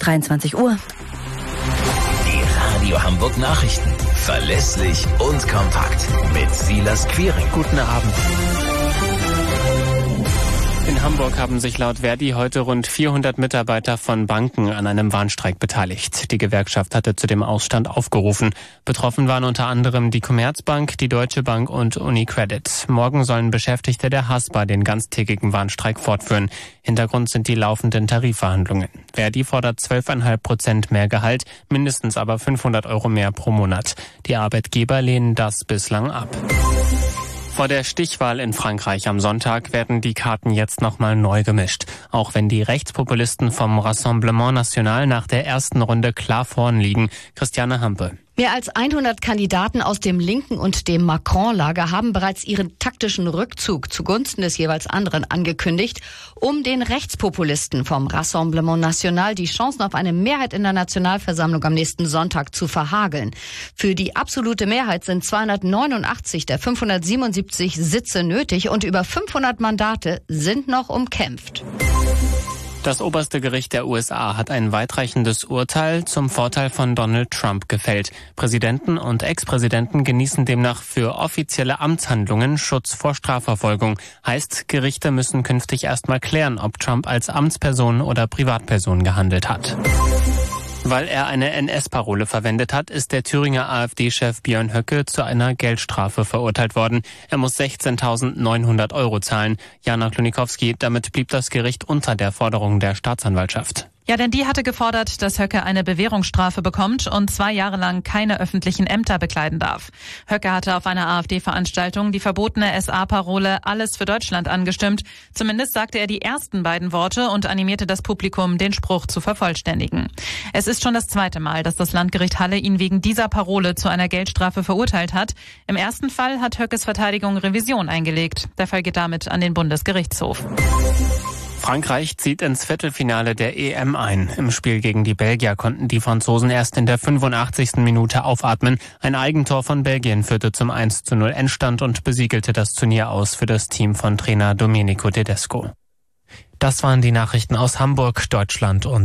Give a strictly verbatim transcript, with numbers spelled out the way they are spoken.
dreiundzwanzig Uhr. Die Radio Hamburg Nachrichten. Verlässlich und kompakt. Mit Silas Quiring. Guten Abend. In Hamburg haben sich laut Verdi heute rund vierhundert Mitarbeiter von Banken an einem Warnstreik beteiligt. Die Gewerkschaft hatte zu dem Ausstand aufgerufen. Betroffen waren unter anderem die Commerzbank, die Deutsche Bank und UniCredit. Morgen sollen Beschäftigte der Haspa den ganztägigen Warnstreik fortführen. Hintergrund sind die laufenden Tarifverhandlungen. Verdi fordert zwölf Komma fünf Prozent mehr Gehalt, mindestens aber fünfhundert Euro mehr pro Monat. Die Arbeitgeber lehnen das bislang ab. Vor der Stichwahl in Frankreich am Sonntag werden die Karten jetzt nochmal neu gemischt. Auch wenn die Rechtspopulisten vom Rassemblement National nach der ersten Runde klar vorn liegen. Christiane Hampe. Mehr als hundert Kandidaten aus dem linken und dem Macron-Lager haben bereits ihren taktischen Rückzug zugunsten des jeweils anderen angekündigt, um den Rechtspopulisten vom Rassemblement National die Chancen auf eine Mehrheit in der Nationalversammlung am nächsten Sonntag zu verhageln. Für die absolute Mehrheit sind zweihundertneunundachtzig der fünfhundertsiebenundsiebzig Sitze nötig und über fünfhundert Mandate sind noch umkämpft. Das oberste Gericht der U S A hat ein weitreichendes Urteil zum Vorteil von Donald Trump gefällt. Präsidenten und Ex-Präsidenten genießen demnach für offizielle Amtshandlungen Schutz vor Strafverfolgung. Heißt, Gerichte müssen künftig erstmal klären, ob Trump als Amtsperson oder Privatperson gehandelt hat. Weil er eine N S-Parole verwendet hat, ist der Thüringer AfD-Chef Björn Höcke zu einer Geldstrafe verurteilt worden. Er muss sechzehntausendneunhundert Euro zahlen. Jana Klonikowski, damit blieb das Gericht unter der Forderung der Staatsanwaltschaft. Ja, denn die hatte gefordert, dass Höcke eine Bewährungsstrafe bekommt und zwei Jahre lang keine öffentlichen Ämter bekleiden darf. Höcke hatte auf einer AfD-Veranstaltung die verbotene S A-Parole Alles für Deutschland angestimmt. Zumindest sagte er die ersten beiden Worte und animierte das Publikum, den Spruch zu vervollständigen. Es ist schon das zweite Mal, dass das Landgericht Halle ihn wegen dieser Parole zu einer Geldstrafe verurteilt hat. Im ersten Fall hat Höckes Verteidigung Revision eingelegt. Der Fall geht damit an den Bundesgerichtshof. Frankreich zieht ins Viertelfinale der E M ein. Im Spiel gegen die Belgier konnten die Franzosen erst in der fünfundachtzigsten Minute aufatmen. Ein Eigentor von Belgien führte zum eins zu null Endstand und besiegelte das Turnier aus für das Team von Trainer Domenico Tedesco. Das waren die Nachrichten aus Hamburg, Deutschland und